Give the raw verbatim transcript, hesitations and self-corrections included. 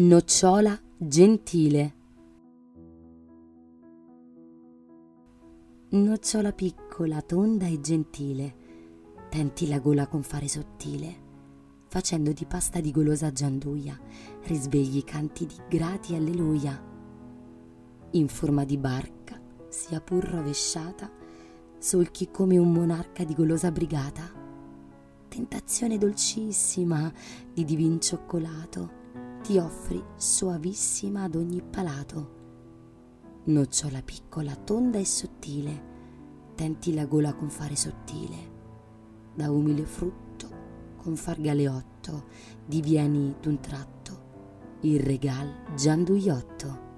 Nocciola gentile. Nocciola piccola, tonda e gentile, tenti la gola con fare sottile, facendo di pasta di golosa gianduia, risvegli canti di grati alleluia. In forma di barca, sia pur rovesciata, solchi come un monarca di golosa brigata, tentazione dolcissima di divin cioccolato, ti offri soavissima ad ogni palato. Nocciola piccola, tonda e sottile, tenti la gola con fare sottile, da umile frutto con far galeotto, divieni d'un tratto il regal gianduiotto.